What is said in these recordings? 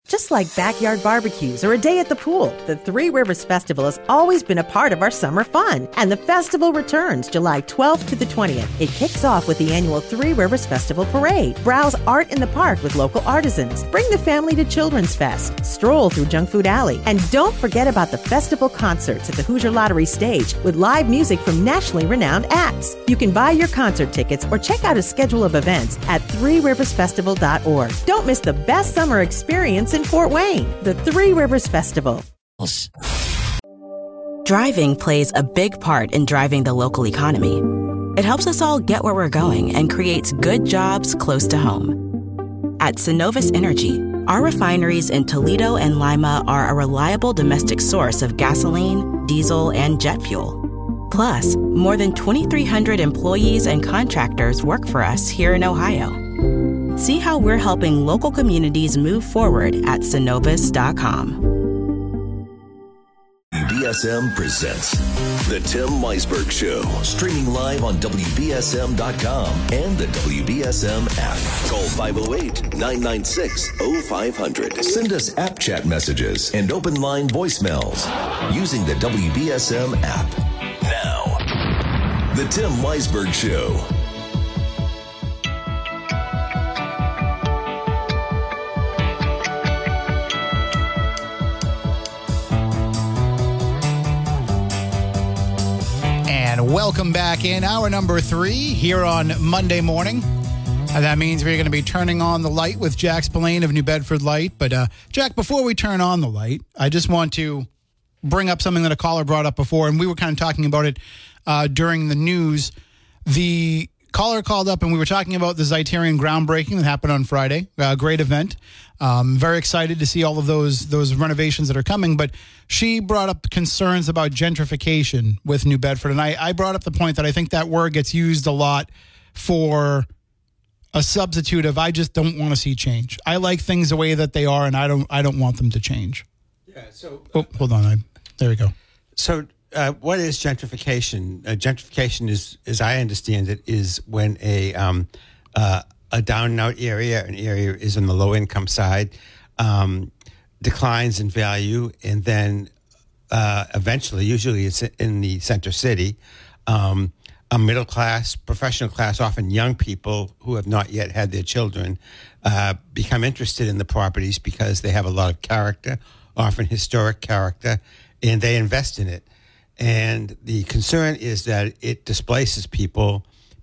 Just like backyard barbecues or a day at the pool, the Three Rivers Festival has always been a part of our summer fun. And the festival returns July 12th to the 20th. It kicks off with the annual Three Rivers Festival Parade. Browse art in the park with local artisans. Bring the family to Children's Fest. Stroll through Junk Food Alley. And don't forget about the festival concerts at the Hoosier Lottery stage with live music from nationally renowned acts. You can buy your concert tickets or check out a schedule of events at threeriversfestival.org. Don't miss the best summer experience in Fort Wayne, the Three Rivers Festival. Driving plays a big part in driving the local economy. It helps us all get where we're going and creates good jobs close to home. At Synovus Energy, our refineries in Toledo and Lima are a reliable domestic source of gasoline, diesel, and jet fuel. Plus, more than 2,300 employees and contractors work for us here in Ohio. See how we're helping local communities move forward at Synovus.com. WBSM presents The Tim Weisberg Show, streaming live on WBSM.com and the WBSM app. Call 508-996-0500. Send us app chat messages and open line voicemails using the WBSM app. Now, The Tim Weisberg Show. Welcome back in hour number 3 here on Monday morning. And that means we're going to be turning on the light with Jack Spillane of New Bedford Light. But Jack, before we turn on the light, I just want to bring up something that a caller brought up before, and we were kind of talking about it during the news. The caller called up and we were talking about the Zeitarian groundbreaking that happened on Friday. Great event. Very excited to see all of those renovations that are coming. But she brought up concerns about gentrification with New Bedford. And I brought up the point that I think that word gets used a lot for a substitute of I just don't want to see change. I like things the way that they are, and I don't want them to change. Yeah. So hold on. There we go. So what is gentrification? Gentrification is, as I understand it, is when a down and out area, an area is on the low income side, declines in value, and then eventually, usually it's in the center city, a middle class, professional class, often young people who have not yet had their children, become interested in the properties because they have a lot of character, often historic character, and they invest in it. And the concern is that it displaces people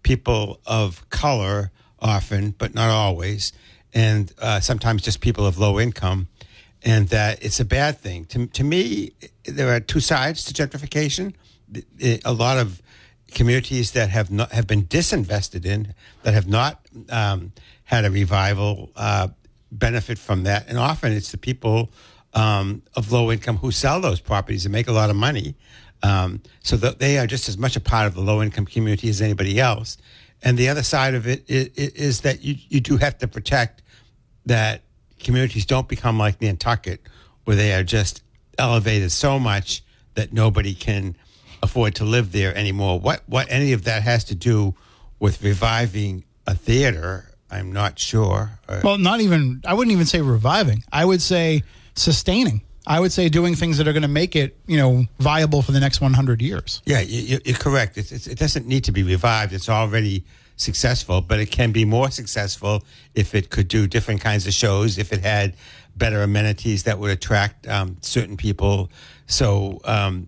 of color often, but not always, and sometimes just people of low income, and that it's a bad thing. To me, there are two sides to gentrification. A lot of communities that have been disinvested in, that have not had a revival, benefit from that, and often it's the people of low income who sell those properties and make a lot of money. So that they are just as much a part of the low income community as anybody else. And the other side of it is that you do have to protect that communities don't become like Nantucket, where they are just elevated so much that nobody can afford to live there anymore. What any of that has to do with reviving a theater, I'm not sure. Well, I wouldn't even say reviving. I would say sustaining. I would say doing things that are going to make it, viable for the next 100 years. Yeah, you're correct. It doesn't need to be revived. It's already successful, but it can be more successful if it could do different kinds of shows, if it had better amenities that would attract certain people. So,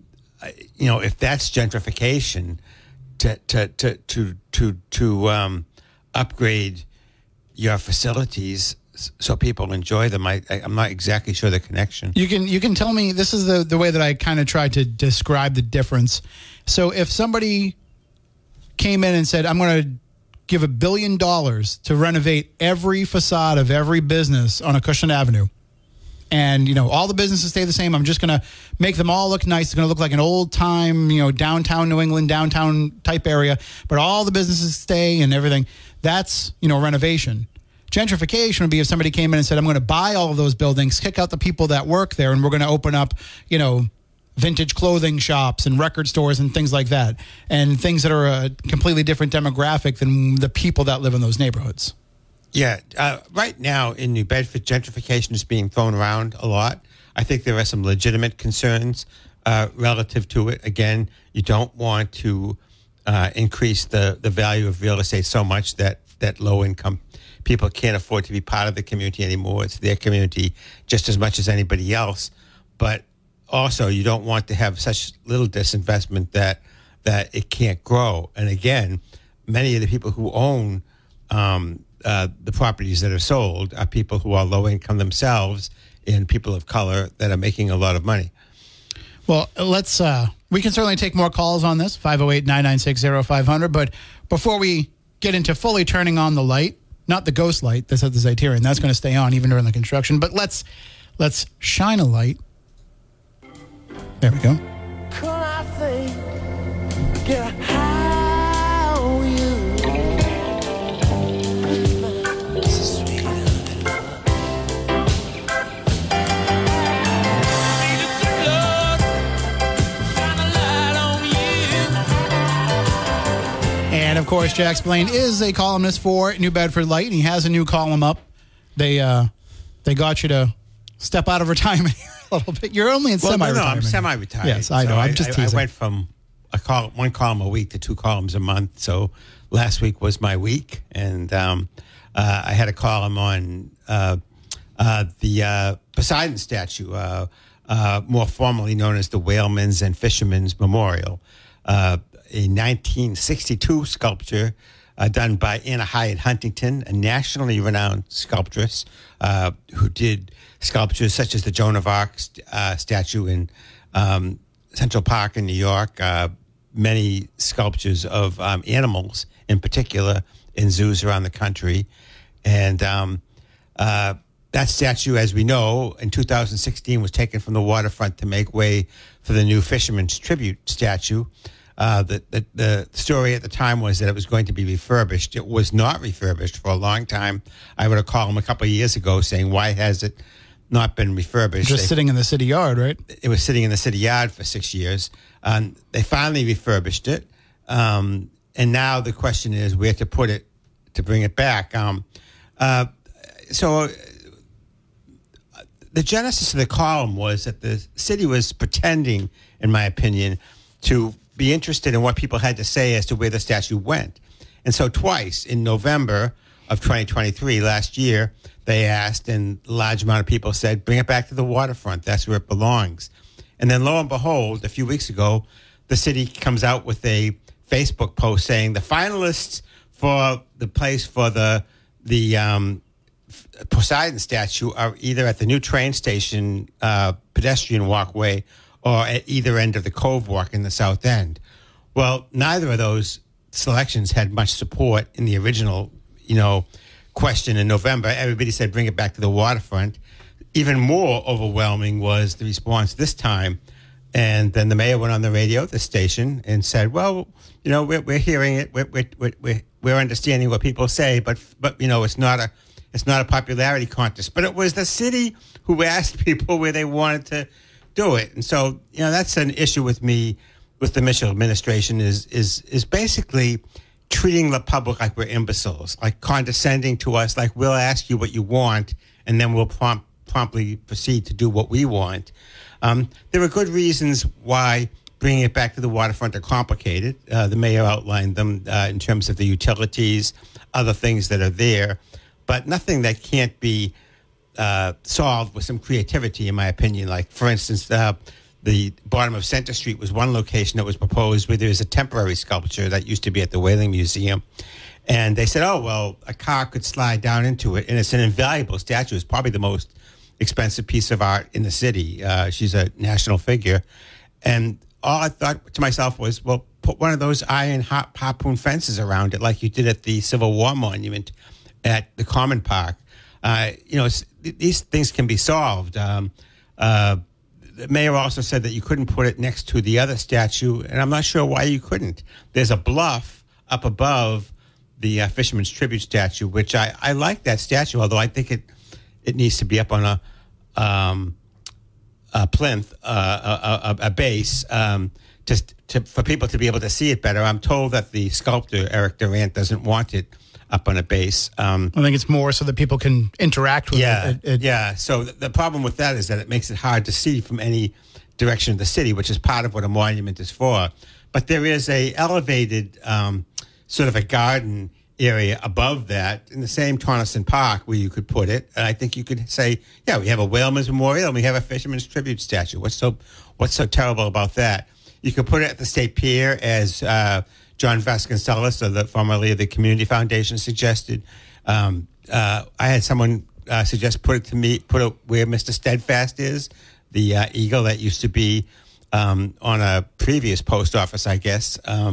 if that's gentrification, to upgrade your facilities so people enjoy them. I'm not exactly sure the connection. You can tell me, this is the way that I kind of tried to describe the difference. So if somebody came in and said, I'm going to give $1 billion to renovate every facade of every business on Acushnet Avenue, and all the businesses stay the same, I'm just going to make them all look nice. It's going to look like an old time, downtown New England, downtown type area, but all the businesses stay and everything. That's, renovation. Gentrification would be if somebody came in and said, I'm going to buy all of those buildings, kick out the people that work there, and we're going to open up, vintage clothing shops and record stores and things like that, and things that are a completely different demographic than the people that live in those neighborhoods. Yeah. Right now in New Bedford, gentrification is being thrown around a lot. I think there are some legitimate concerns relative to it. Again, you don't want to increase the value of real estate so much that low-income people can't afford to be part of the community anymore. It's their community just as much as anybody else. But also, you don't want to have such little disinvestment that it can't grow. And again, many of the people who own the properties that are sold are people who are low-income themselves and people of color that are making a lot of money. Well, let's. We can certainly take more calls on this, 508-996-0500. But before we get into fully turning on the light, not the ghost light that's at the Zeiterion, that's going to stay on even during the construction. But let's shine a light. There we go. And of course, Jack Spillane is a columnist for New Bedford Light, and he has a new column up. They got you to step out of retirement a little bit. You're only in semi-retirement. No, I'm semi-retired. Yes, I know. I'm just teasing. I went from one column a week to 2 columns a month. So last week was my week, and I had a column on the Poseidon statue, more formally known as the Whalemen's and Fishermen's Memorial, a 1962 sculpture done by Anna Hyatt Huntington, a nationally renowned sculptress who did sculptures such as the Joan of Arc statue in Central Park in New York, many sculptures of animals in particular in zoos around the country. And that statue, as we know, in 2016 was taken from the waterfront to make way for the new Fisherman's Tribute statue. The story at the time was that it was going to be refurbished. It was not refurbished for a long time. I wrote a column a couple of years ago saying, why has it not been refurbished? Sitting in the city yard, right? It was sitting in the city yard for 6 years. They finally refurbished it. And now the question is where to put it to bring it back. So the genesis of the column was that the city was pretending, in my opinion, to be interested in what people had to say as to where the statue went. And so twice in November of 2023, last year, they asked, and a large amount of people said, bring it back to the waterfront. That's where it belongs. And then lo and behold, a few weeks ago, the city comes out with a Facebook post saying the finalists for the place for the Poseidon statue are either at the new train station pedestrian walkway or at either end of the Cove Walk in the South End. Well, neither of those selections had much support in the original, question in November. Everybody said bring it back to the waterfront. Even more overwhelming was the response this time. And then the mayor went on the radio at the station and said, well, we're hearing it. We're understanding what people say, but it's not a popularity contest. But it was the city who asked people where they wanted to do it. And so, that's an issue with me, with the Mitchell administration is basically treating the public like we're imbeciles, like condescending to us, like we'll ask you what you want, and then we'll promptly proceed to do what we want. There are good reasons why bringing it back to the waterfront are complicated. The mayor outlined them in terms of the utilities, other things that are there, but nothing that can't be solved with some creativity, in my opinion. Like, for instance, the bottom of Center Street was one location that was proposed where there's a temporary sculpture that used to be at the Whaling Museum. And they said, oh, well, a car could slide down into it. And it's an invaluable statue. It's probably the most expensive piece of art in the city. She's a national figure. And all I thought to myself was, well, put one of those iron harpoon fences around it like you did at the Civil War Monument at the Common Park. These things can be solved. The mayor also said that you couldn't put it next to the other statue, and I'm not sure why you couldn't. There's a bluff up above the Fisherman's Tribute statue, which I like that statue, although I think it needs to be up on a plinth, a base, for people to be able to see it better. I'm told that the sculptor, Eric Durant, doesn't want it up on a base. I think it's more so that people can interact with it. Yeah. So the problem with that is that it makes it hard to see from any direction of the city, which is part of what a monument is for. But there is a elevated sort of a garden area above that in the same Tonneson Park where you could put it. And I think you could say, yeah, we have a whaleman's memorial and we have a fisherman's tribute statue. What's so terrible about that? You could put it at the State Pier as John Vasconcelos, formerly of the Community Foundation, suggested. I had someone suggest put it where Mr. Steadfast is, the eagle that used to be on a previous post office, I guess.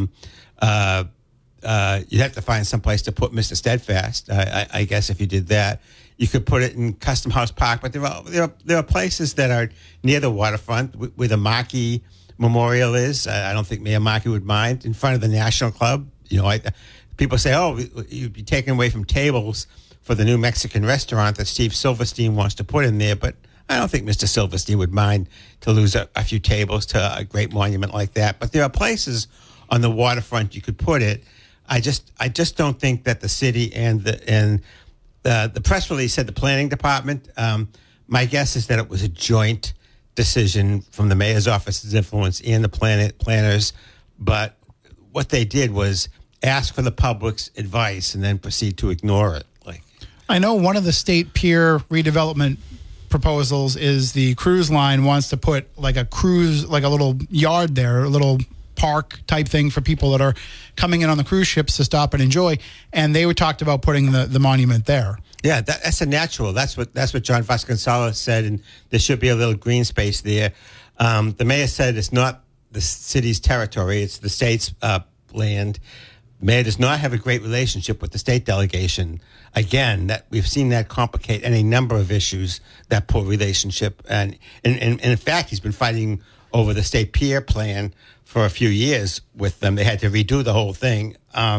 You'd have to find some place to put Mr. Steadfast. I guess if you did that, you could put it in Custom House Park. But there are places that are near the waterfront where the Markey Memorial is. I don't think Mayor Markey would mind. In front of the National Club, people say, "Oh, you'd be taken away from tables for the new Mexican restaurant that Steve Silverstein wants to put in there." But I don't think Mr. Silverstein would mind to lose a few tables to a great monument like that. But there are places on the waterfront you could put it. I just don't think that the city and the press release said the planning department. My guess is that it was a joint decision from the mayor's office's influence and the planners. But what they did was ask for the public's advice and then proceed to ignore it. I know one of the State Pier redevelopment proposals is the cruise line wants to put like a little yard there, a little park type thing for people that are coming in on the cruise ships to stop and enjoy. And they talked about putting the monument there. Yeah, that's a natural. That's what John Vasconcelos said, and there should be a little green space there. The mayor said it's not the city's territory; it's the state's land. The mayor does not have a great relationship with the state delegation. Again, that we've seen that complicate any number of issues. That poor relationship, and in fact, he's been fighting over the State Pier plan for a few years with them. They had to redo the whole thing.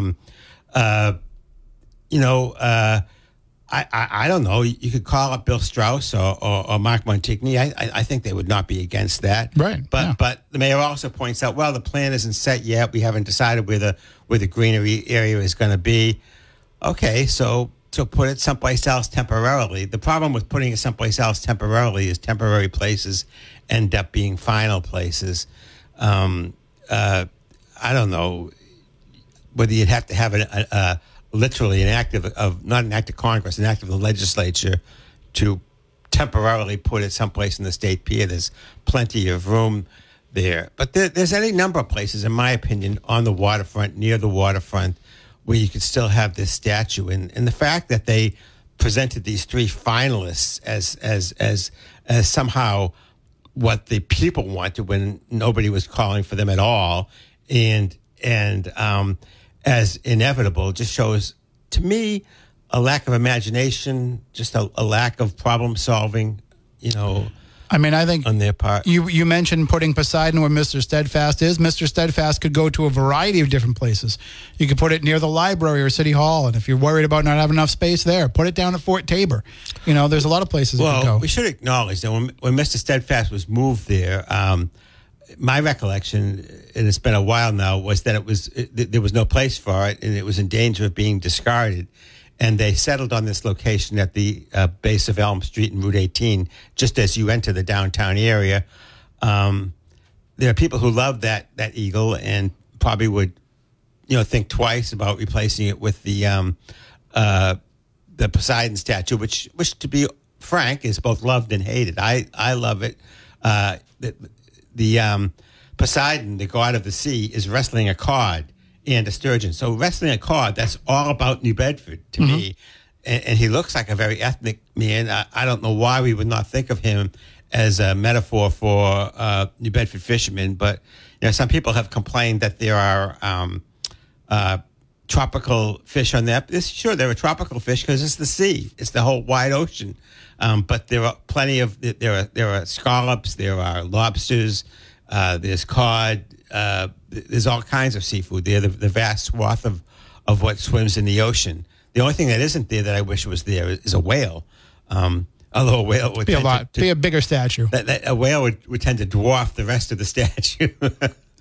I don't know. You could call up Bill Strauss or Mark Montigny. I think they would not be against that. Right. But the mayor also points out, well, the plan isn't set yet. We haven't decided where the greenery area is going to be. Okay, so put it someplace else temporarily. The problem with putting it someplace else temporarily is temporary places end up being final places. I don't know whether you'd have to have literally not an act of Congress, an act of the legislature to temporarily put it someplace in the State Pier. There's plenty of room there. But there's any number of places, in my opinion, on the waterfront, near the waterfront, where you could still have this statue. And the fact that they presented these three finalists as somehow what the people wanted when nobody was calling for them at all, and as inevitable, just shows to me a lack of imagination, just a lack of problem solving, I mean, I think on their part. You mentioned putting Poseidon where Mr. Steadfast is. Mr. Steadfast could go to a variety of different places. You could put it near the library or City Hall, and if you're worried about not having enough space there, put it down at Fort Tabor. There's a lot of places you could go. We should acknowledge that when Mr. Steadfast was moved there, my recollection, and it's been a while now, was that there was no place for it, and it was in danger of being discarded. And they settled on this location at the base of Elm Street and Route 18, just as you enter the downtown area. There are people who love that eagle and probably would, think twice about replacing it with the Poseidon statue, which, to be frank, is both loved and hated. I love it. The Poseidon, the god of the sea, is wrestling a cod and a sturgeon. So wrestling a cod, that's all about New Bedford to me. And he looks like a very ethnic man. I don't know why we would not think of him as a metaphor for New Bedford fishermen. But some people have complained that there are tropical fish on that. Sure, there are tropical fish because it's the sea. It's the whole wide ocean. But there are plenty of there are scallops. There are lobsters. There's cod. There's all kinds of seafood there, the vast swath of what swims in the ocean. The only thing that isn't there that I wish was there is a whale. Although a whale would be a bigger statue. A whale would tend to dwarf the rest of the statue.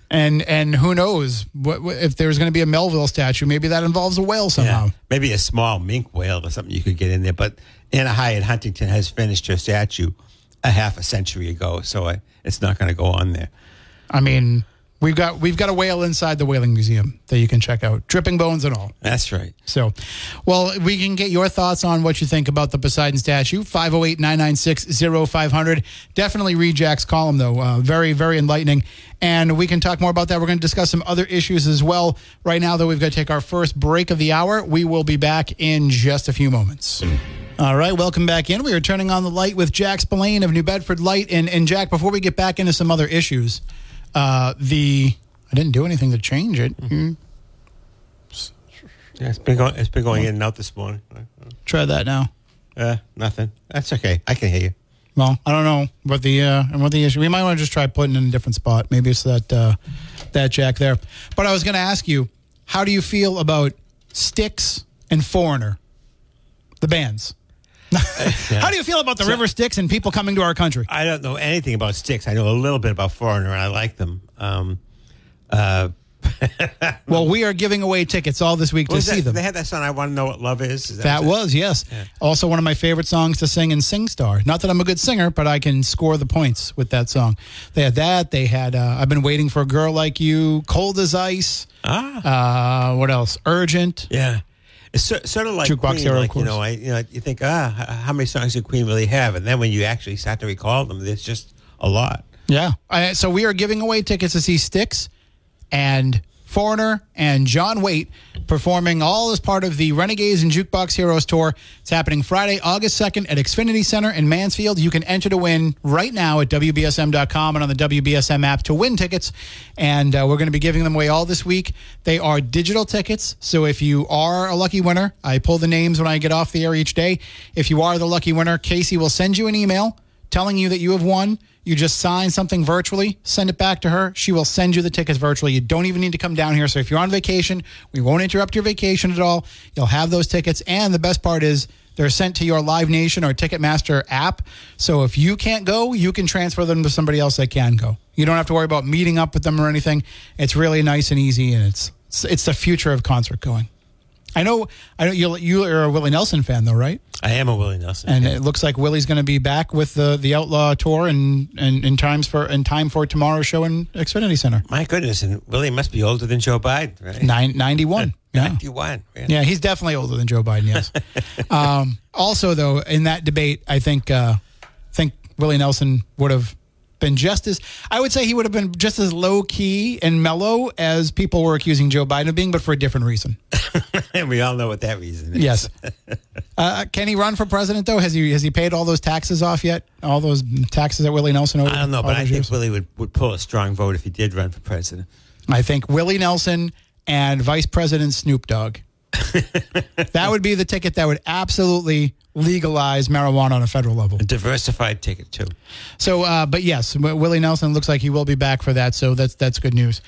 And who knows if there's going to be a Melville statue? Maybe that involves a whale somehow. Yeah. Maybe a small mink whale or something you could get in there. But Anna Hyatt Huntington has finished her statue a half a century ago, so it's not going to go on there. I mean, we've got a whale inside the Whaling Museum that you can check out, dripping bones and all. That's right. So, well, we can get your thoughts on what you think about the Poseidon statue. 508-996-0500. Definitely read Jack's column, though. Very, very enlightening. And we can talk more about that. We're going to discuss some other issues as well. Right now, though, we've got to take our first break of the hour. We will be back in just a few moments. All right, welcome back in. We are turning on the light with Jack Spillane of New Bedford Light. And Jack, before we get back into some other issues, I didn't do anything to change it. Mm-hmm. Yeah, it's been going in and out this morning. Try that now. Nothing. That's okay. I can hear you. Well, I don't know what the issue. We might want to just try putting it in a different spot. Maybe it's that Jack there. But I was going to ask you, how do you feel about Styx and Foreigner, the bands? How do you feel about the River Styx and people coming to our country? I don't know anything about Styx. I know a little bit about Foreigner, and I like them. Well, we are giving away tickets all this week to see them. They had that song, I Want to Know What Love Is. That was, yes. Yeah. Also one of my favorite songs to sing in SingStar. Not that I'm a good singer, but I can score the points with that song. They had that. They had I've Been Waiting for a Girl Like You, Cold as Ice. What else? Urgent. Yeah. It's sort of like Jukebox Queen, Hero, like, you think, how many songs did Queen really have? And then when you actually start to recall them, there's just a lot. Yeah. So we are giving away tickets to see Styx and Foreigner and John Waite performing all as part of the Renegades and Jukebox Heroes tour. It's happening Friday, August 2nd at Xfinity Center in Mansfield. You can enter to win right now at WBSM.com and on the WBSM app to win tickets. And we're going to be giving them away all this week. They are digital tickets. So if you are a lucky winner, I pull the names when I get off the air each day. If you are the lucky winner, Casey will send you an email telling you that you have won. You just sign something virtually, send it back to her. She will send you the tickets virtually. You don't even need to come down here. So if you're on vacation, we won't interrupt your vacation at all. You'll have those tickets. And the best part is they're sent to your Live Nation or Ticketmaster app. So if you can't go, you can transfer them to somebody else that can go. You don't have to worry about meeting up with them or anything. It's really nice and easy, and it's the future of concert going. I know you're a Willie Nelson fan, though, right? I am a Willie Nelson fan. And it looks like Willie's going to be back with the Outlaw Tour and in time for tomorrow's show in Xfinity Center. My goodness, and Willie must be older than Joe Biden, right? 91. Yeah. 91. Really? Yeah, he's definitely older than Joe Biden, yes. Also, though, in that debate, I think Willie Nelson would have been I would say he would have been just as low-key and mellow as people were accusing Joe Biden of being, but for a different reason. And we all know what that reason is. Yes. Can he run for president, though? Has he paid all those taxes off yet? All those taxes that Willie Nelson owed? I don't know, but I think years? Willie would pull a strong vote if he did run for president. I think Willie Nelson and Vice President Snoop Dogg. That would be the ticket that would absolutely legalize marijuana on a federal level. A diversified ticket, too. So, but yes, Willie Nelson looks like he will be back for that, so that's good news.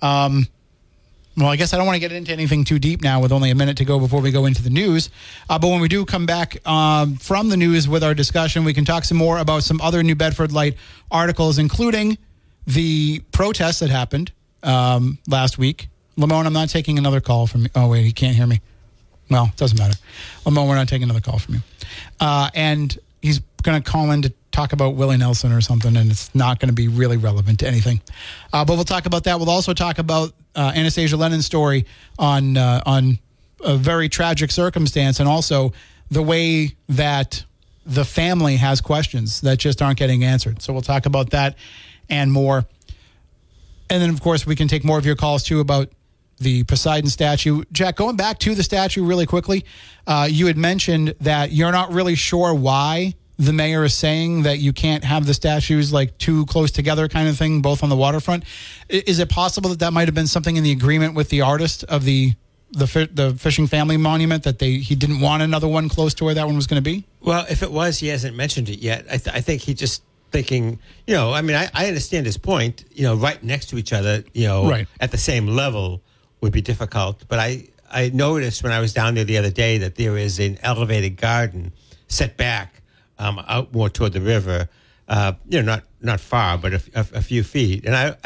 Well, I guess I don't want to get into anything too deep now with only a minute to go before we go into the news. But when we do come back from the news with our discussion, we can talk some more about some other New Bedford Light articles, including the protests that happened last week. Lamone, I'm not taking another call from you. Oh, wait, he can't hear me. Well, it doesn't matter. Lamone, we're not taking another call from you. And he's going to call in to talk about Willie Nelson or something, and it's not going to be really relevant to anything. But we'll talk about that. We'll also talk about Anastasia Lennon's story on a very tragic circumstance, and also the way that the family has questions that just aren't getting answered. So we'll talk about that and more. And then, of course, we can take more of your calls, too, about the Poseidon statue. Jack, going back to the statue really quickly, you had mentioned that you're not really sure why the mayor is saying that you can't have the statues like too close together kind of thing, both on the waterfront. Is it possible that might have been something in the agreement with the artist of the Fishing Family Monument, that he didn't want another one close to where that one was going to be? Well, if it was, he hasn't mentioned it yet. I think he just thinking, I mean, I understand his point, right next to each other, right at the same level would be difficult. But I noticed when I was down there the other day that there is an elevated garden set back out more toward the river, not far, but a few feet. And I don't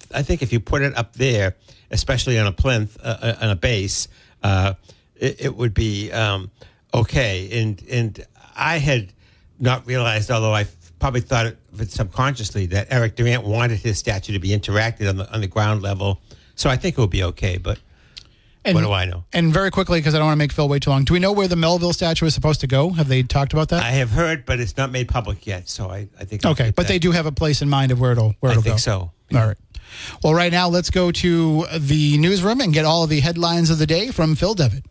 I think if you put it up there, especially on a plinth, on a base, it would be okay. And I had not realized, although I probably thought of it subconsciously, that Eric Durant wanted his statue to be interacted on the ground level. So I think it will be okay, but what do I know? And very quickly, because I don't want to make Phil wait too long, do we know where the Melville statue is supposed to go? Have they talked about that? I have heard, but it's not made public yet, so I think... Okay, but they do have a place in mind of where it'll go. I think so. All right. Well, right now, let's go to the newsroom and get all of the headlines of the day from Phil Devitt.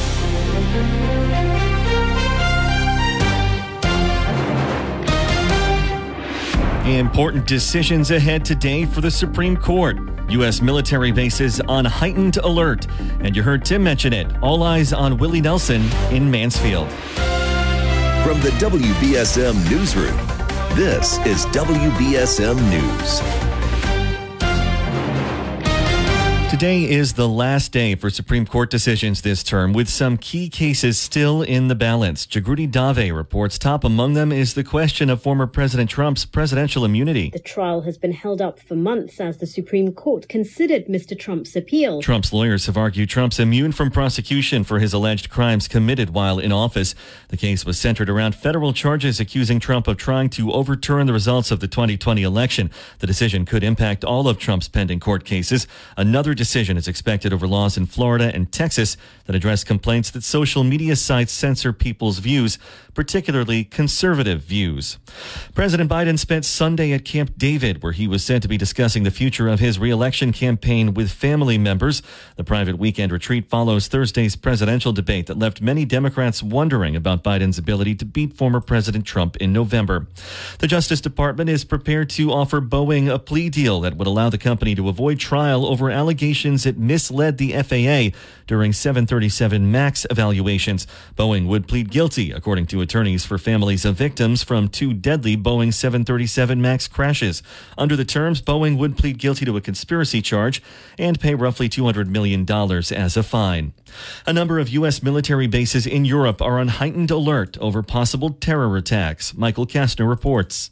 Important decisions ahead today for the Supreme Court. U.S. military bases on heightened alert. And you heard Tim mention it. All eyes on Willie Nelson in Mansfield. From the WBSM Newsroom, this is WBSM News. Today is the last day for Supreme Court decisions this term, with some key cases still in the balance. Jagruti Dave reports top among them is the question of former President Trump's presidential immunity. The trial has been held up for months as the Supreme Court considered Mr. Trump's appeal. Trump's lawyers have argued Trump's immune from prosecution for his alleged crimes committed while in office. The case was centered around federal charges accusing Trump of trying to overturn the results of the 2020 election. The decision could impact all of Trump's pending court cases. Another decision is expected over laws in Florida and Texas that address complaints that social media sites censor people's views, particularly conservative views. President Biden spent Sunday at Camp David, where he was said to be discussing the future of his re-election campaign with family members. The private weekend retreat follows Thursday's presidential debate that left many Democrats wondering about Biden's ability to beat former President Trump in November. The Justice Department is prepared to offer Boeing a plea deal that would allow the company to avoid trial over allegations it misled the FAA during 737 MAX evaluations. Boeing would plead guilty, according to attorneys for families of victims from two deadly Boeing 737 MAX crashes. Under the terms, Boeing would plead guilty to a conspiracy charge and pay roughly $200 million as a fine. A number of U.S. military bases in Europe are on heightened alert over possible terror attacks. Michael Kastner reports.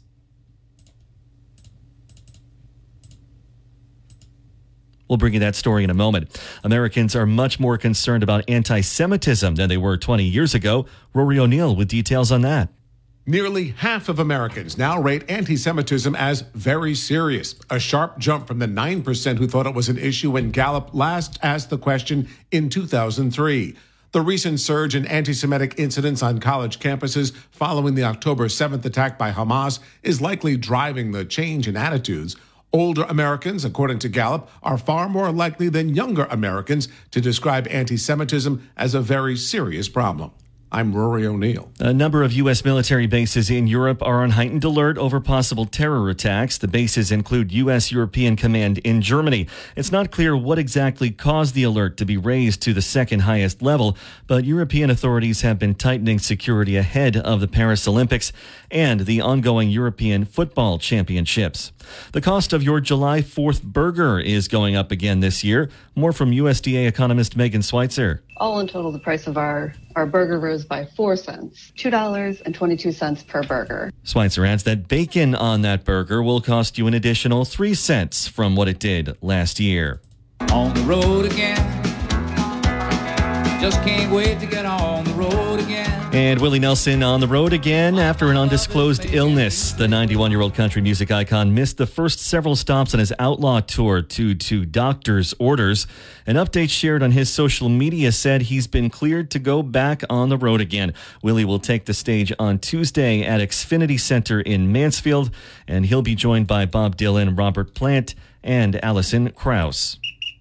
We'll bring you that story in a moment. Americans are much more concerned about anti-Semitism than they were 20 years ago. Rory O'Neill with details on that. Nearly half of Americans now rate anti-Semitism as very serious, a sharp jump from the 9% who thought it was an issue when Gallup last asked the question in 2003. The recent surge in anti-Semitic incidents on college campuses following the October 7th attack by Hamas is likely driving the change in attitudes. Older Americans, according to Gallup, are far more likely than younger Americans to describe anti-Semitism as a very serious problem. I'm Rory O'Neill. A number of U.S. military bases in Europe are on heightened alert over possible terror attacks. The bases include U.S. European Command in Germany. It's not clear what exactly caused the alert to be raised to the second highest level, but European authorities have been tightening security ahead of the Paris Olympics and the ongoing European Football Championships. The cost of your July 4th burger is going up again this year. More from USDA economist Megan Schweitzer. All in total, the price of our burger rose by 4 cents, $2.22 per burger. Schweitzer adds that bacon on that burger will cost you an additional 3 cents from what it did last year. On the road again. Just can't wait to get on the road again. And Willie Nelson on the road again after an undisclosed illness. The 91-year-old country music icon missed the first several stops on his Outlaw tour due to doctor's orders. An update shared on his social media said he's been cleared to go back on the road again. Willie will take the stage on Tuesday at Xfinity Center in Mansfield, and he'll be joined by Bob Dylan, Robert Plant, and Alison Krauss.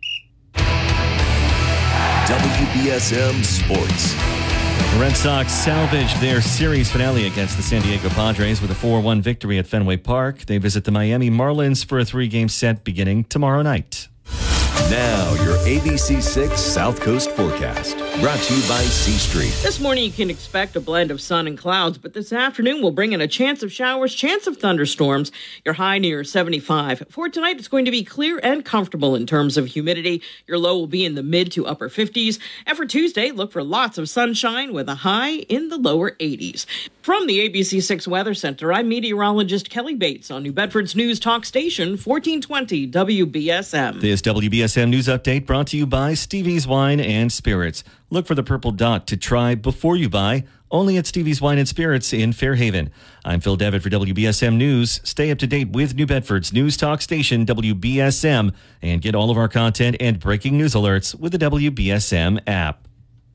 WBSM Sports. The Red Sox salvaged their series finale against the San Diego Padres with a 4-1 victory at Fenway Park. They visit the Miami Marlins for a 3-game set beginning tomorrow night. Now, your ABC6 South Coast forecast, brought to you by C Street. This morning, you can expect a blend of sun and clouds, but this afternoon will bring in a chance of showers, chance of thunderstorms. Your high near 75. For tonight, it's going to be clear and comfortable in terms of humidity. Your low will be in the mid to upper 50s. And for Tuesday, look for lots of sunshine with a high in the lower 80s. From the ABC6 Weather Center, I'm meteorologist Kelly Bates on New Bedford's News Talk Station, 1420 WBSM. This WBSM News Update brought to you by Stevie's Wine and Spirits. Look for the purple dot to try before you buy, only at Stevie's Wine and Spirits in Fairhaven. I'm Phil Devitt for WBSM News. Stay up to date with New Bedford's News Talk Station, WBSM, and get all of our content and breaking news alerts with the WBSM app.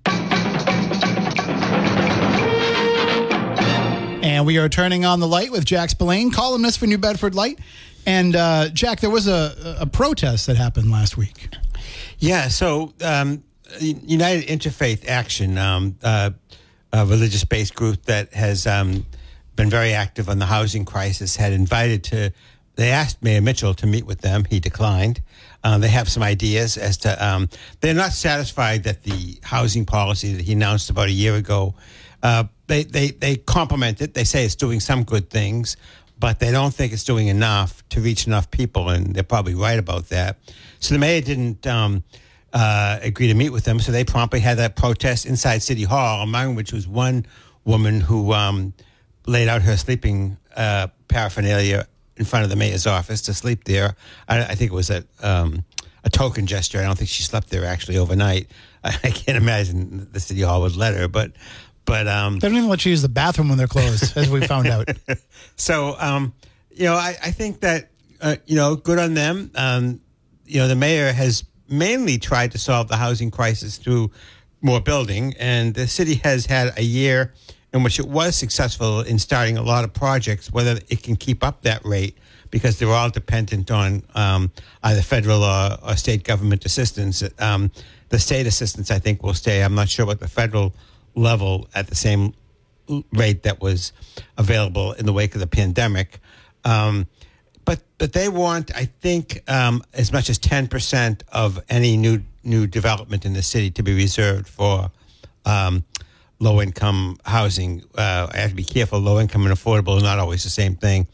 And we are turning on the light with Jack Spillane, columnist for New Bedford Light. And Jack, there was a protest that happened last week. Yeah, so United Interfaith Action, a religious-based group that has been very active on the housing crisis, they asked Mayor Mitchell to meet with them. He declined. They have some ideas as to, they're not satisfied that the housing policy that he announced about a year ago, they compliment it. They say it's doing some good things, but they don't think it's doing enough to reach enough people, and they're probably right about that. So the mayor didn't agree to meet with them, so they promptly had that protest inside City Hall, among which was one woman who laid out her sleeping paraphernalia in front of the mayor's office to sleep there. I think it was a token gesture. I don't think she slept there actually overnight. I can't imagine the City Hall would let her, but they don't even let you use the bathroom when they're closed, as we found out. So, I think that, good on them. The mayor has mainly tried to solve the housing crisis through more building, and the city has had a year in which it was successful in starting a lot of projects. Whether it can keep up that rate, because they're all dependent on either federal or state government assistance. The state assistance, I think, will stay. I'm not sure what the federal level at the same rate that was available in the wake of the pandemic. But they want, I think, as much as 10% of any new development in the city to be reserved for low-income housing. I have to be careful. Low-income and affordable is not always the same thing.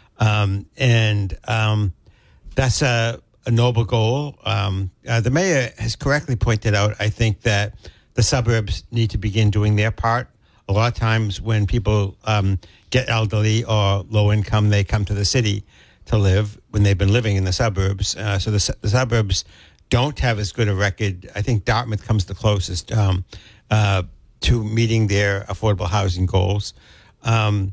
That's a noble goal. The mayor has correctly pointed out, I think, that the suburbs need to begin doing their part. A lot of times when people get elderly or low income, they come to the city to live when they've been living in the suburbs. So the suburbs don't have as good a record. I think Dartmouth comes the closest to meeting their affordable housing goals. But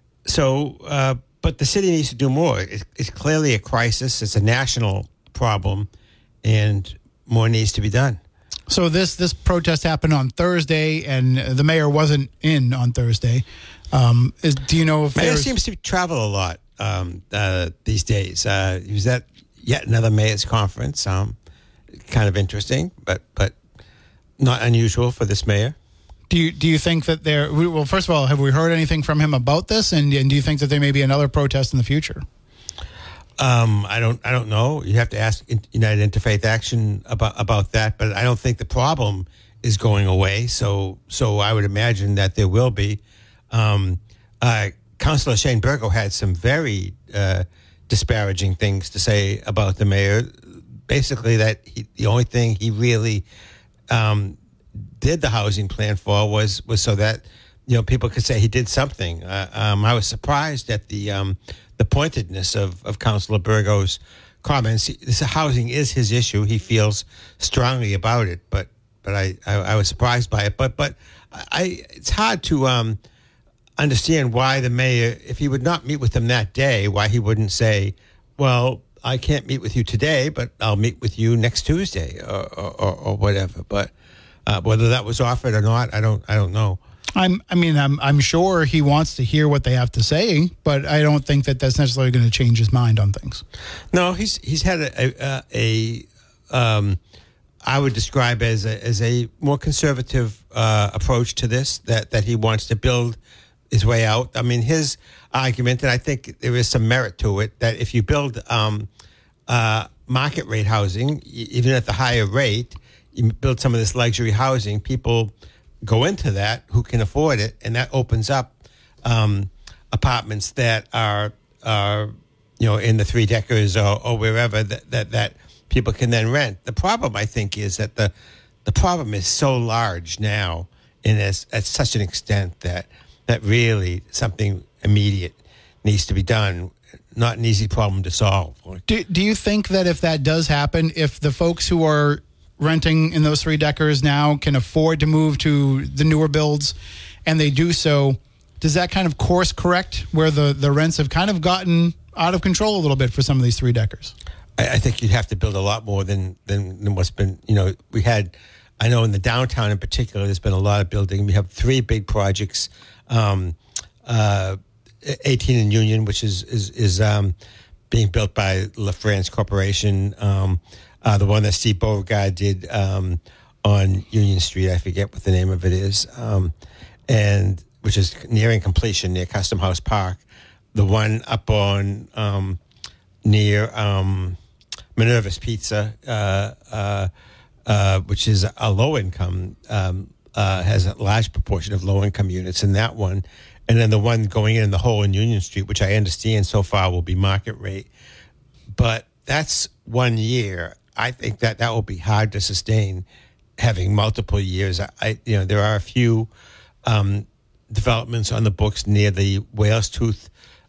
the city needs to do more. It's clearly a crisis. It's a national problem, and more needs to be done. So this protest happened on Thursday, and the mayor wasn't in on Thursday. Do you know if mayor seems to travel a lot these days? He was at yet another mayor's conference. Kind of interesting, but not unusual for this mayor. Do you think that well, first of all, have we heard anything from him about this? And do you think that there may be another protest in the future? I don't know. You have to ask United Interfaith Action about that, but I don't think the problem is going away. So I would imagine that there will be. Councillor Shane Burgo had some very disparaging things to say about the mayor. Basically, that the only thing he really did the housing plan for was so that people could say he did something. I was surprised at the pointedness of Councillor Burgo's comments. This housing is his issue. He feels strongly about it, but I was surprised by it. But it's hard to understand why the mayor, if he would not meet with them that day, why he wouldn't say, well, I can't meet with you today, but I'll meet with you next Tuesday or whatever. But whether that was offered or not, I don't know. I'm sure he wants to hear what they have to say, but I don't think that that's necessarily going to change his mind on things. No, he's had a I would describe as a more conservative approach to this, that he wants to build his way out. I mean, his argument, and I think there is some merit to it, that if you build market rate housing, even at the higher rate, you build some of this luxury housing, people go into that who can afford it, and that opens up apartments that are in the 3-deckers or wherever that people can then rent. The problem, I think, is that the problem is so large now and at such an extent that really something immediate needs to be done. Not an easy problem to solve. Do you think that if that does happen, if the folks who are renting in those 3-deckers now can afford to move to the newer builds and they do so, does that kind of course correct where the rents have kind of gotten out of control a little bit for some of these 3-deckers? I think you'd have to build a lot more than what's been, we had, I know in the downtown in particular, there's been a lot of building. We have 3 big projects, 18 in Union, which is being built by LaFrance Corporation. The one that Steve Beauregard did on Union Street, I forget what the name of it is, and which is nearing completion near Custom House Park. The one up on near Minerva's Pizza, which is a low income, has a large proportion of low income units in that one. And then the one going in the hole in Union Street, which I understand so far will be market rate. But that's 1 year. I think that will be hard to sustain having multiple years. There are a few developments on the books near the Whale's Tooth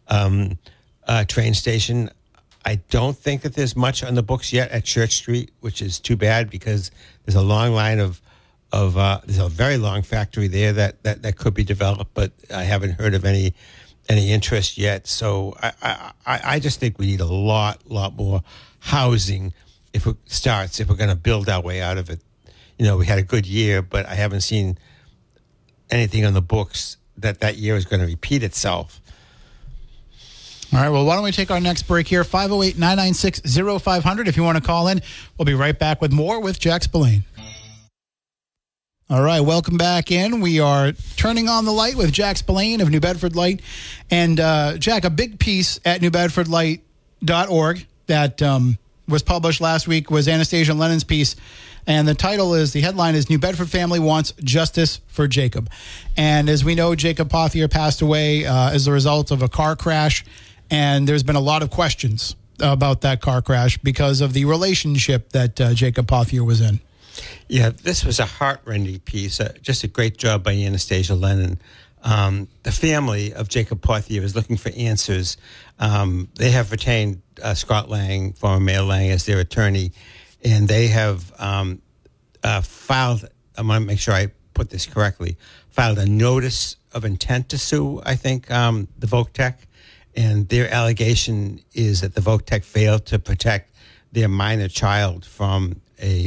train station. I don't think that there's much on the books yet at Church Street, which is too bad because there's a long line of there's a very long factory there that could be developed, but I haven't heard of any interest yet. So I just think we need a lot more housing if we're going to build our way out of it. We had a good year, but I haven't seen anything on the books that year is going to repeat itself. All right, well, why don't we take our next break here? 508-996-0500 if you want to call in. We'll be right back with more with Jack Spillane. All right, welcome back in. We are turning on the light with Jack Spillane of New Bedford Light. And, Jack, a big piece at newbedfordlight.org that was published last week was Anastasia Lennon's piece. And the headline is New Bedford Family Wants Justice for Jacob. And as we know, Jacob Pothier passed away as a result of a car crash. And there's been a lot of questions about that car crash because of the relationship that Jacob Pothier was in. Yeah, this was a heart-rending piece. Just a great job by Anastasia Lennon. The family of Jacob Pothier is looking for answers. They have retained Scott Lang, former Mayor Lang, as their attorney, and they have filed, I want to make sure I put this correctly, filed a notice of intent to sue, I think, the Voc-Tech. And their allegation is that the Voc-Tech failed to protect their minor child from a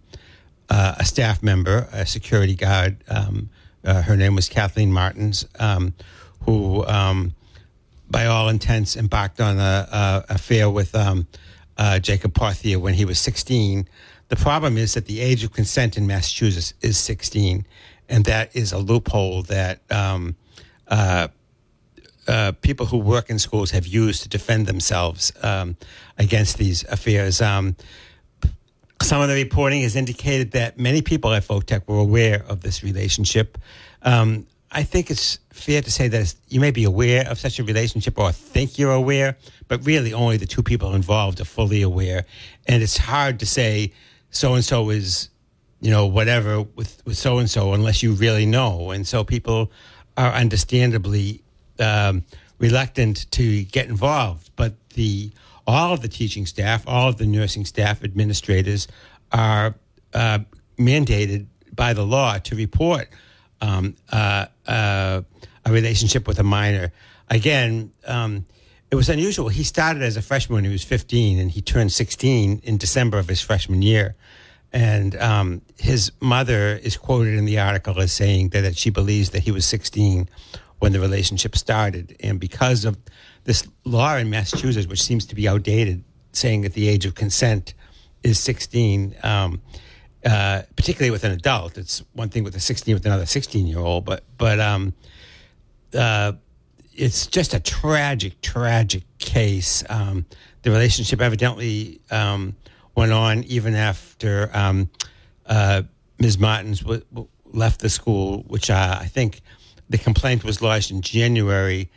staff member, a security guard. Her name was Kathleen Martins, who, by all intents, embarked on an affair with Jacob Pothier when he was 16. The problem is that the age of consent in Massachusetts is 16, and that is a loophole that people who work in schools have used to defend themselves against these affairs. Some of the reporting has indicated that many people at Voc-Tech were aware of this relationship. I think it's fair to say that you may be aware of such a relationship or think you're aware, but really only the two people involved are fully aware. And it's hard to say so-and-so is, whatever with so-and-so unless you really know. And so people are understandably reluctant to get involved. But all of the teaching staff, all of the nursing staff, administrators are mandated by the law to report a relationship with a minor. Again, it was unusual. He started as a freshman when he was 15, and he turned 16 in December of his freshman year. And his mother is quoted in the article as saying that she believes that he was 16 when the relationship started. And because of this law in Massachusetts, which seems to be outdated, saying that the age of consent is 16, particularly with an adult. It's one thing with a 16 with another 16-year-old, but it's just a tragic case. The relationship evidently went on even after Ms. Martins left the school, which I think the complaint was lodged in January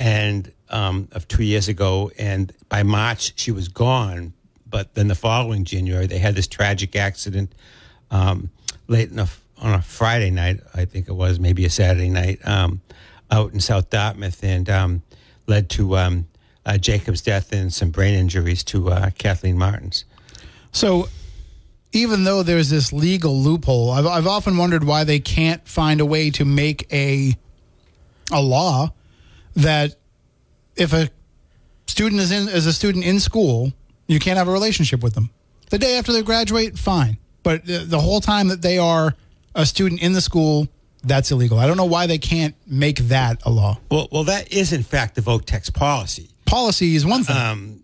of 2 years ago, and by March she was gone. But then the following January, they had this tragic accident late on a Friday night, I think it was, maybe a Saturday night, out in South Dartmouth, and led to Jacob's death and some brain injuries to Kathleen Martins. So even though there's this legal loophole, I've often wondered why they can't find a way to make a law that if a student is a student in school, you can't have a relationship with them. The day after they graduate, fine. But the whole time that they are a student in the school, that's illegal. I don't know why they can't make that a law. Well, that is, in fact, the VOTEX policy. Policy is one thing.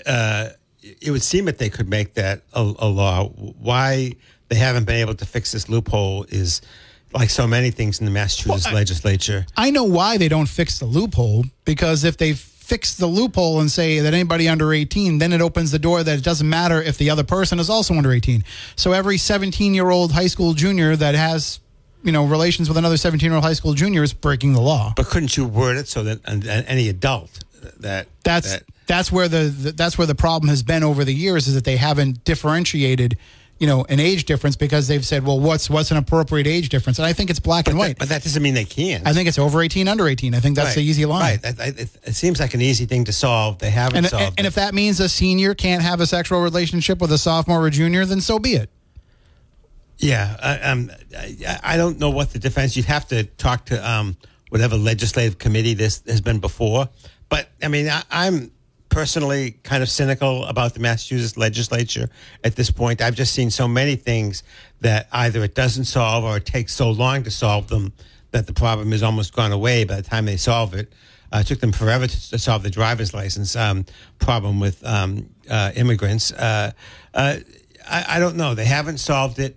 It would seem that they could make that a law. Why they haven't been able to fix this loophole is like so many things in the Massachusetts legislature. I know why they don't fix the loophole, because if they fix the loophole and say that anybody under 18, then it opens the door that it doesn't matter if the other person is also under 18. So every 17-year-old high school junior that has, relations with another 17-year-old high school junior is breaking the law. But couldn't you word it so that any adult that's where the problem has been over the years, is that they haven't differentiated an age difference, because they've said, well, what's an appropriate age difference? And I think it's black and white. But that doesn't mean they can't. I think it's over 18, under 18. I think that's the easy line. Right. It seems like an easy thing to solve. They haven't solved it. And if that means a senior can't have a sexual relationship with a sophomore or junior, then so be it. Yeah. I don't know what the defense. You'd have to talk to whatever legislative committee this has been before. But, I'm personally kind of cynical about the Massachusetts legislature at this point. I've just seen so many things that either it doesn't solve or it takes so long to solve them that the problem has almost gone away by the time they solve it. It took them forever to solve the driver's license problem with immigrants. I don't know. They haven't solved it,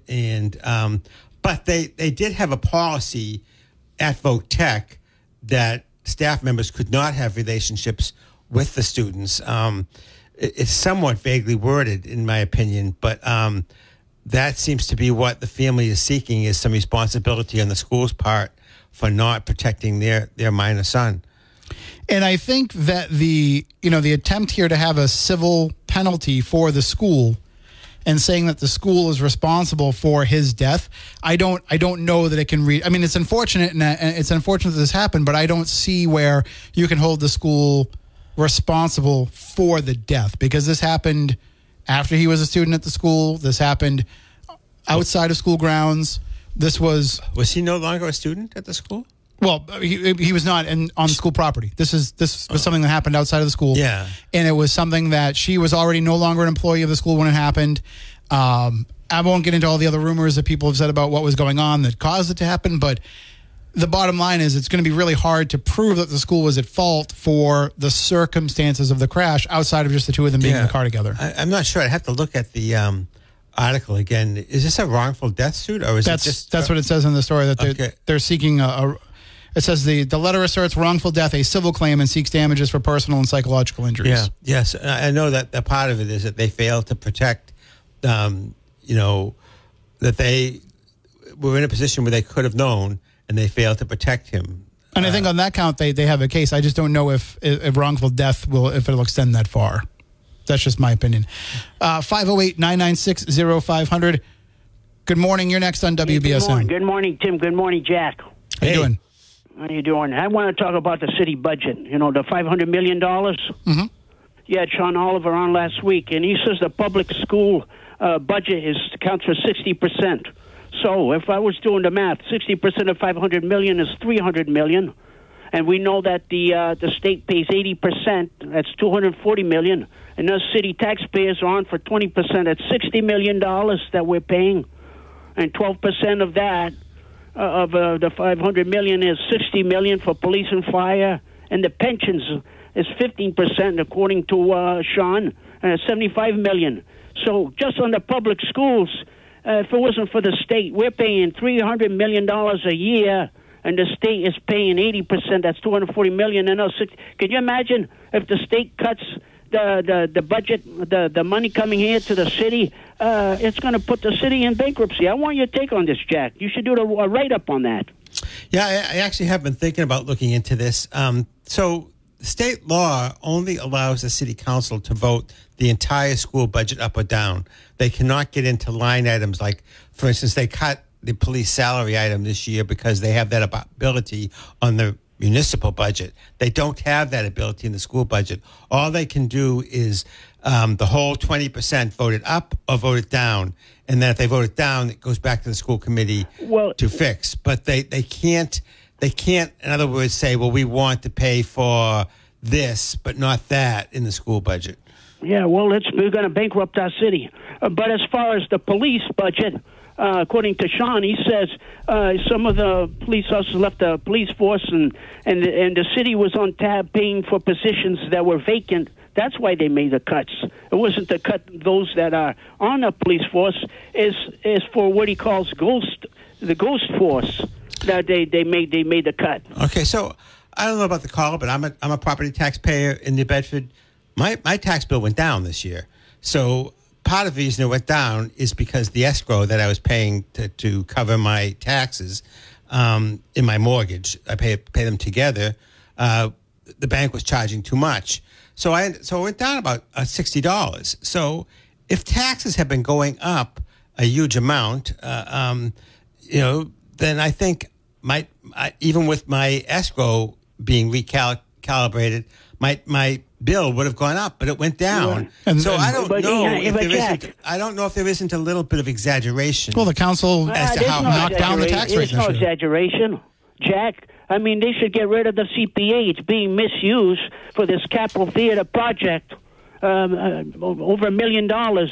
but they did have a policy at VOTEC that staff members could not have relationships with the students. It's somewhat vaguely worded, in my opinion, but that seems to be what the family is seeking, is some responsibility on the school's part for not protecting their minor son. And I think that the attempt here to have a civil penalty for the school and saying that the school is responsible for his death, I don't know that it can read. I mean, it's unfortunate, and it's unfortunate that this happened, but I don't see where you can hold the school responsible for the death, because this happened after he was a student at the school. This happened outside of school grounds. Was he no longer a student at the school? Well, he was not on school property. This was something that happened outside of the school. Yeah. And it was something that she was already no longer an employee of the school when it happened. I won't get into all the other rumors that people have said about what was going on that caused it to happen, but the bottom line is it's going to be really hard to prove that the school was at fault for the circumstances of the crash outside of just the two of them being in the car together. I'm not sure. I'd have to look at the article again. Is this a wrongful death suit, or is it just... That's what it says in the story, that they're seeking it says the letter asserts wrongful death, a civil claim, and seeks damages for personal and psychological injuries. Yeah. Yes. I know that part of it is that they failed to protect, that they were in a position where they could have known, and they failed to protect him. And I think on that count, they have a case. I just don't know if wrongful death if it'll extend that far. That's just my opinion. 508-996-0500. Good morning. You're next on WBSM. Good morning, Tim. Good morning, Jack. How you doing? How you doing? I want to talk about the city budget. The $500 million. Mm-hmm. You had Sean Oliver on last week, and he says the public school budget counts for 60%. So if I was doing the math, 60% of $500 million is $300 million, and we know that the state pays 80%. That's $240 million, and us city taxpayers are on for 20%. That's $60 million that we're paying, and 12% of that. Of the $500 million is $60 million for police and fire, and the pensions is 15%, according to Sean, $75 million. So just on the public schools, if it wasn't for the state, we're paying $300 million a year and the state is paying 80%. That's $240 million. And can you imagine if the state cuts the budget, the money coming here to the city? It's going to put the city in bankruptcy. I want your take on this, Jack. You should do a write-up on that. Yeah, I actually have been thinking about looking into this. So state law only allows the city council to vote the entire school budget up or down. They cannot get into line items like, for instance, they cut the police salary item this year because they have that ability on the municipal budget. They don't have that ability in the school budget. All they can do is the whole 20% vote it up or vote it down. And then if they vote it down, it goes back to the school committee to fix. But they can't, in other words, say, well, we want to pay for this, but not that in the school budget. Yeah, well, we're going to bankrupt our city. But as far as the police budget, according to Sean, he says some of the police officers left the police force, and the city was on tab paying for positions that were vacant. That's why they made the cuts. It wasn't to cut those that are on the police force. Is for what he calls the ghost force that they made the cut. Okay, so I don't know about the caller, but I'm a property taxpayer in New Bedford. My tax bill went down this year. So part of the reason it went down is because the escrow that I was paying to cover my taxes in my mortgage, I pay them together. The bank was charging too much. So it went down about $60. So if taxes have been going up a huge amount, then I think even with my escrow being recalibrated, my bill would have gone up, but it went down. And, so I don't know if there isn't a little bit of exaggeration. Well, the council as to how knocked down the tax rate. There's no exaggeration, Jack. I mean, they should get rid of the CPA. It's being misused for this Capitol Theater project, over $1 million.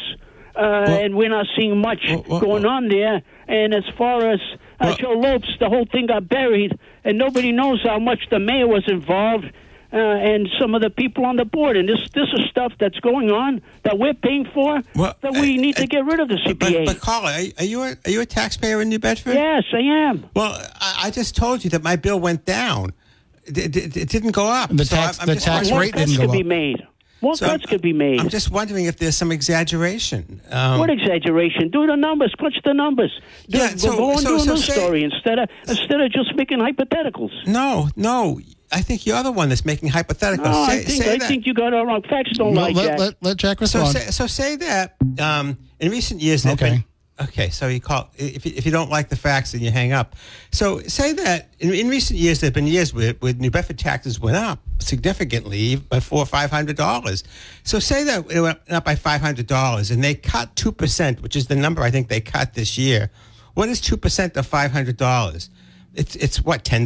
And we're not seeing much going on there. And as far as Joe Lopes, the whole thing got buried, and nobody knows how much the mayor was involved and some of the people on the board. And this is stuff that's going on that we're paying for, that we need to get rid of the CPA. But Carla, are you a taxpayer in New Bedford? Yes, I am. Well, I just told you that my bill went down. It didn't go up. The tax rate didn't go up. Be made. What cuts could be made? I'm just wondering if there's some exaggeration. What exaggeration? Do the numbers. Crunch the numbers. Go on do a news story instead of just making hypotheticals. No. I think you're the one that's making hypotheticals. No, I think you got it wrong. Facts don't lie, Jack. Let Jack respond. So say that in recent years, so you call if you don't like the facts, then you hang up. So say that in recent years, there have been years where New Bedford taxes went up significantly by $400 or $500. So say that it went up by $500, and they cut 2%, which is the number I think they cut this year. What is 2% of $500? It's what, $10?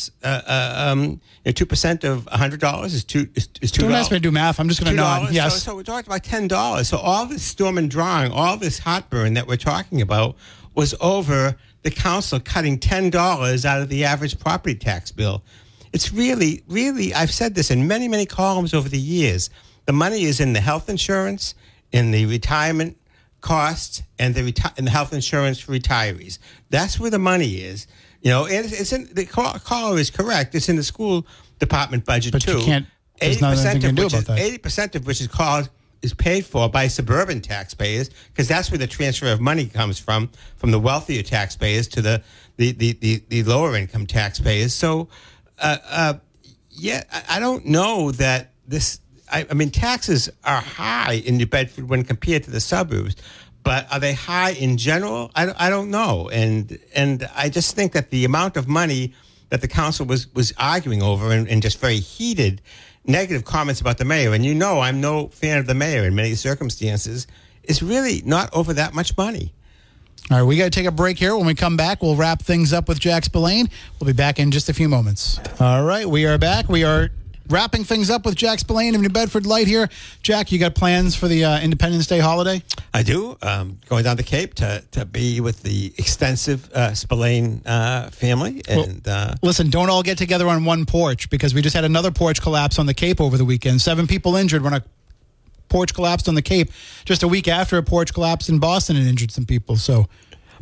2% of $100 is $2. Don't ask me to do math. I'm just going to nod. Yes. So we're talking about $10. So all this storm and drawing, all this heartburn that we're talking about was over the council cutting $10 out of the average property tax bill. It's really, really, I've said this in many, many columns over the years. The money is in the health insurance, in the retirement costs, and the health insurance for retirees. That's where the money is. It's in the caller is correct. It's in the school department budget but too. You can't. There's nothing you can do about that. 80% of which is paid for by suburban taxpayers, because that's where the transfer of money comes from the wealthier taxpayers to the lower income taxpayers. So, I don't know that this. I mean, taxes are high in New Bedford when compared to the suburbs. But are they high in general? I don't know. And I just think that the amount of money that the council was arguing over and just very heated negative comments about the mayor, and I'm no fan of the mayor in many circumstances, is really not over that much money. All right, we got to take a break here. When we come back, we'll wrap things up with Jack Spillane. We'll be back in just a few moments. All right, we are back. We are wrapping things up with Jack Spillane of New Bedford Light here. Jack, you got plans for the Independence Day holiday? I do. Going down the Cape to be with the extensive Spillane family. And listen, don't all get together on one porch, because we just had another porch collapse on the Cape over the weekend. 7 people injured when a porch collapsed on the Cape just a week after a porch collapsed in Boston and injured some people. So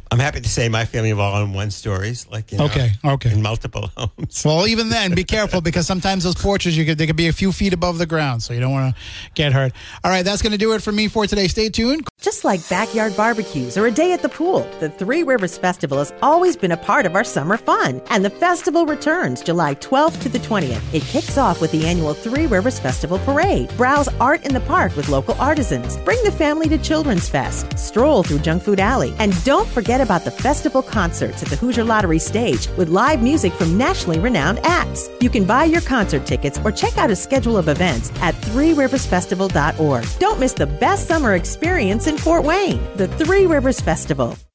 I'm happy to say my family of all in one stories, like, Okay. in multiple homes. Well, even then, be careful because sometimes those porches, they could be a few feet above the ground, so you don't want to get hurt. All right, that's going to do it for me for today. Stay tuned. Just like backyard barbecues or a day at the pool, the Three Rivers Festival has always been a part of our summer fun. And the festival returns July 12th to the 20th. It kicks off with the annual Three Rivers Festival Parade. Browse art in the park with local artisans. Bring the family to Children's Fest. Stroll through Junk Food Alley. And don't forget about the festival concerts at the Hoosier Lottery stage with live music from nationally renowned acts. You can buy your concert tickets or check out a schedule of events at threeriversfestival.org. Don't miss the best summer experience in Fort Wayne, the Three Rivers Festival.